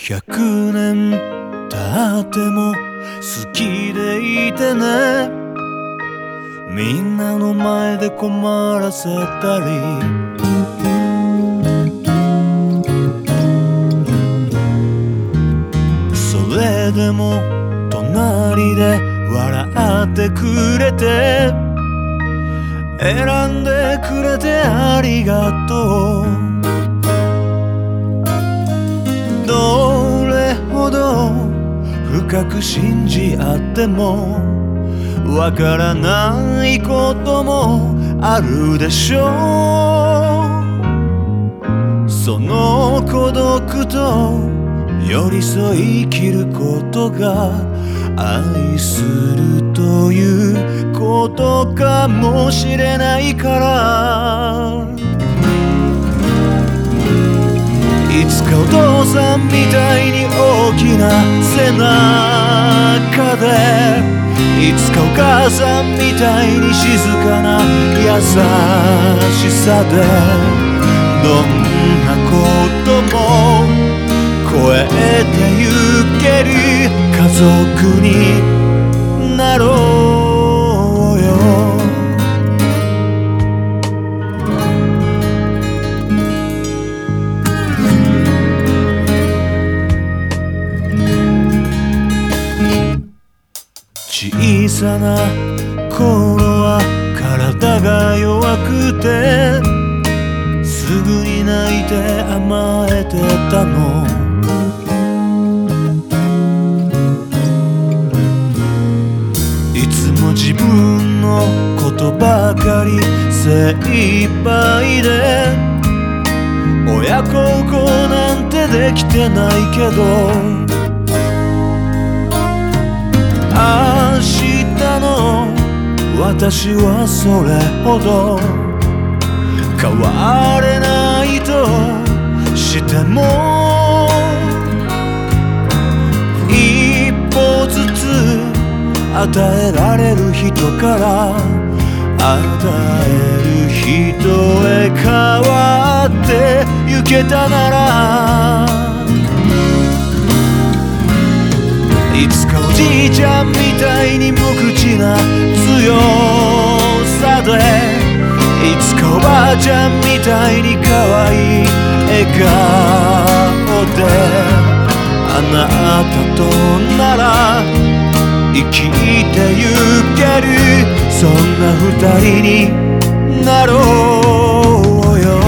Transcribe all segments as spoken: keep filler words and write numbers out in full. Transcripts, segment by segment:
ひゃくねん経っても好きでいてね。みんなの前で困らせたり、それでも隣で笑ってくれて、選んでくれてありがとう。どれほど深く信じ合ってもわからないこともあるでしょう。その孤独と寄り添い生きることが愛するということかもしれないから、いつかお父さんみたいに大きな背中で、いつかお母さんみたいに静かな優しさで、どんなことも超えてゆける家族になろうよ。小さな頃は体が弱くて、すぐに泣いて甘えてたの。いつも自分のことばかり精一杯で、親孝行なんてできてないけど、明日の私はそれほど変われないとしても、一歩ずつ与えられる人から与える人へ変わってゆけたなら、いつかおじいちゃんみたいに無口な強さで、いつかおばあちゃんみたいに可愛い笑顔で、あなたとなら生きてゆける、そんな二人になろうよ。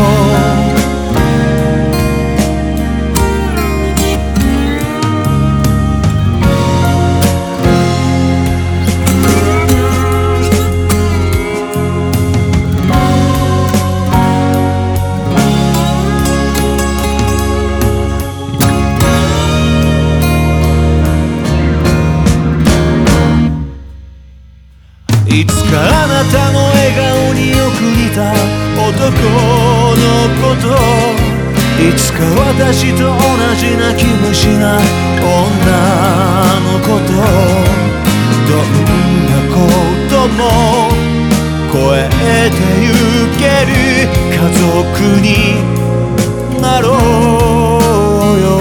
いつかあなたの笑顔によく似た男の子と、いつか私と同じ泣き虫な女の子と、どんなことも超えてゆける家族になろうよ。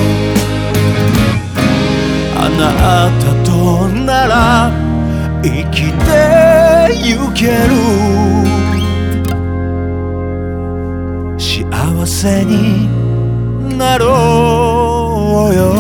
あなたとなら生きてゆける、幸せになろうよ。